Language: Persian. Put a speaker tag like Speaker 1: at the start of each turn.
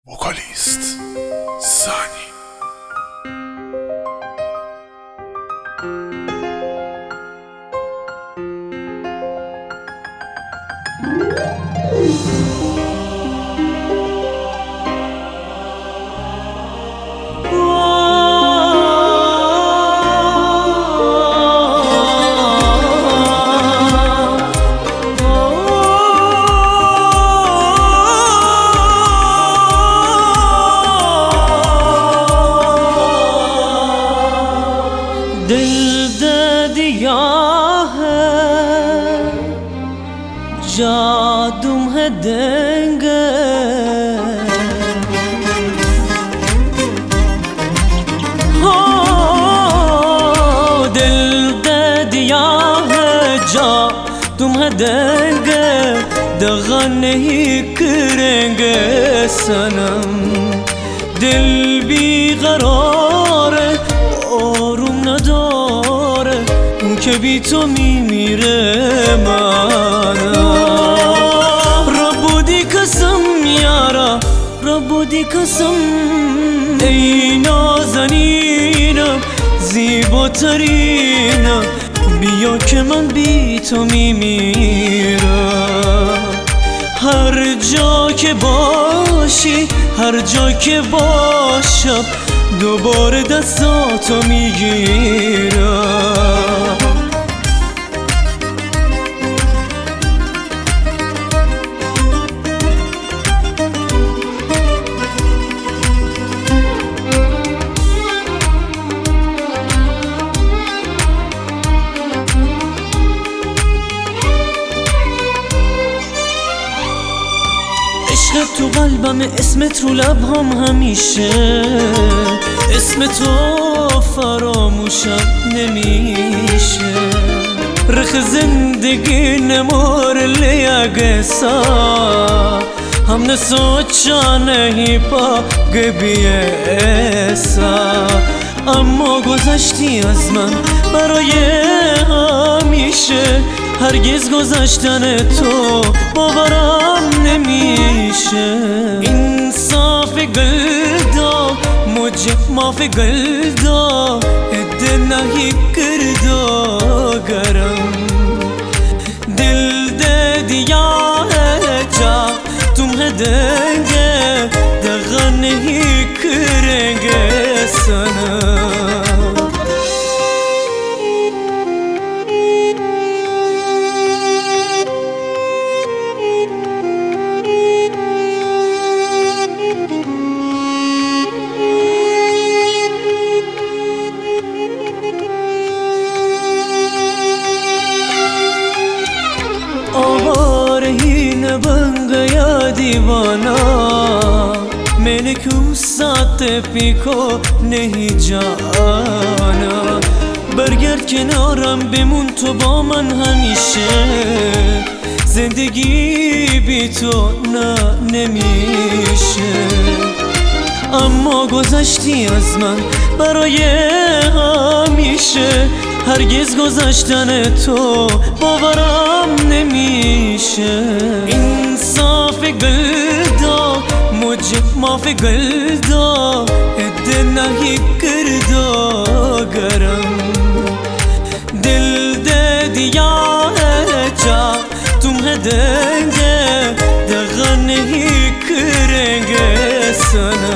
Speaker 1: وکالیست سانی.
Speaker 2: दिल दे दिया है जा तुम्हें देंगे, हो दिल दे दिया है जा तुम्हें देंगे, दगा नहीं करेंगे सनम। दिल भी قرار آروم نداره اون که بی تو میمیره منم. ربودی قسم یارا ربودی قسم، ای نازنینم زیباترینم، بیا که من بی تو میمیرم. هر جا که باشی هر جا که باشم دوباره دستاتو میگیرم. عشق تو قلبم، اسمت رو لبهام همیشه، اسم تو فراموشم نمیشه. رخ زندگی نمار لیاگه سا हमने सोचा नहीं पागे ऐसा. اما گذشتی از من برای همیشه، هرگز گذشتن تو باورم نمیشه. इंसाफ गलदा मुझे माफ गलदा इतना ही कर दो गरम. दिल दे दिया है जा तुम्हें देंगे, दगा नहीं करेंगे सनम. आवारा ही न बन गया दीवाना, मैंने क्यों साथ पी को नहीं जाना. برگرد کنارم بمون تو با من همیشه، زندگی بی تو نه نمیشه. اما گذشتی از من برای همیشه، هرگز گذشتن تو باورم نمیشه. इंसाफ गलदा मुझे माफ गलदा इतना ही कर दो गरम. दिल दे दिया है जा तुम्हें देंगे, दगा नहीं करेंगे सनम.